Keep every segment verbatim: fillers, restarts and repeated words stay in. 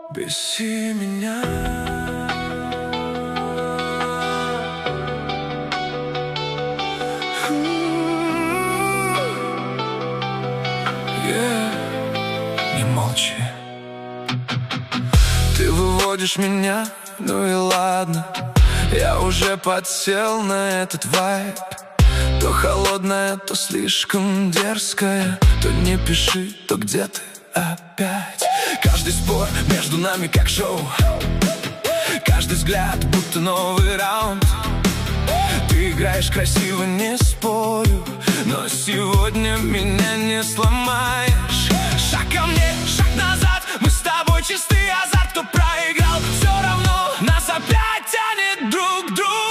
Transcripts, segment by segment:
Беси меня. Yeah. Не молчи. Ты выводишь меня, ну и ладно. Я уже подсел на этот вайб. То холодная, то слишком дерзкая. То не пиши, то где ты опять. Каждый спор между нами как шоу. Каждый взгляд будто новый раунд. Ты играешь красиво, не спорю, но сегодня меня не сломаешь. Шаг ко мне, шаг назад. Мы с тобой чистый азарт. Кто проиграл, все равно нас опять тянет друг к другу.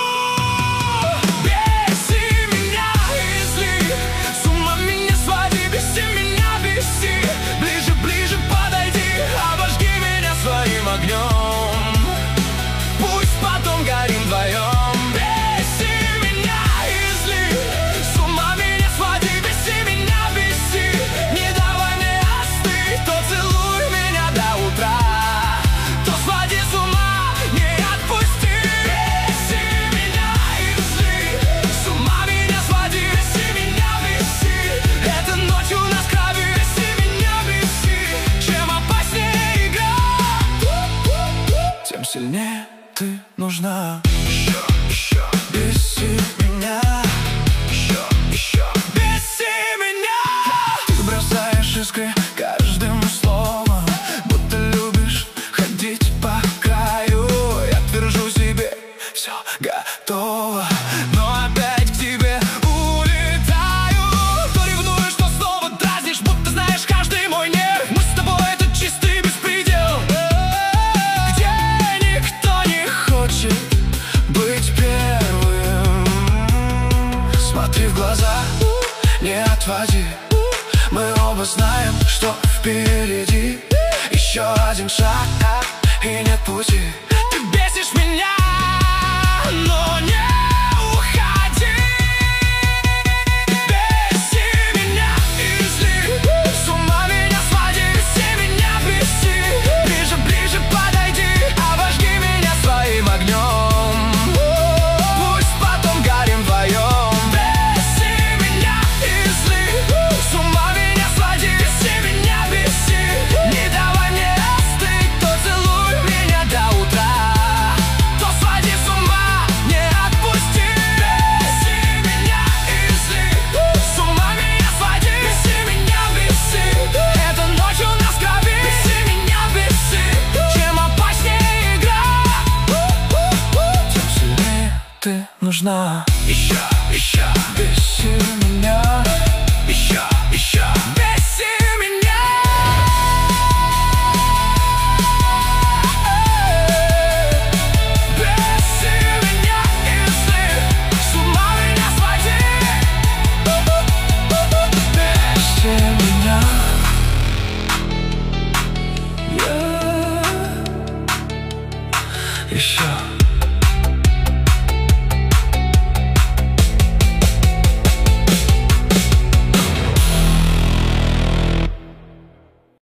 Огнем. Пусть потом горим вдвоем. Беси меня и зли, с ума меня своди. Беси меня, беси, не давай мне остыть. То целуй меня до утра, то своди с ума, не отпусти. Беси меня и зли, с ума меня своди. Беси меня, беси, эта ночь у нас крови. Беси меня, беси, чем опаснее игра, тем сильнее ты нужна. Еще, еще, беси меня. Еще, еще, беси меня. Ты бросаешь искры каждым словом, будто любишь ходить по краю. Я твержу себе, все готово, но опять к тебе улетаю. То ревнуешь, то снова дразнишь, будто знаешь каждый мой нерв. Мы с тобой это чистый беспредел, быть первым. Смотри в глаза, не отводи. Мы оба знаем, что впереди еще один шаг, и нет пути. Ты бесишь меня, но не уходи. Беси меня и зли, с ума меня своди. Беси меня, беси, ближе, ближе подойди. Обожги меня своим огнем. Пусть потом горим вдвоем. Беси меня и зли, с ума меня своди. Беси меня, беси, не давай мне остыть. То целуй меня до утра, то своди с ума, не отпусти. Беси меня и зли, с ума меня своди. Беси меня, беси, эта ночь у нас крови. Беси меня, беси, чем опаснее игра, тем сильнее ты нужна. Еще, еще, беси меня. Еще, еще, беси меня. Беси меня и зли, с ума меня своди. Беси меня. Yeah. Еще.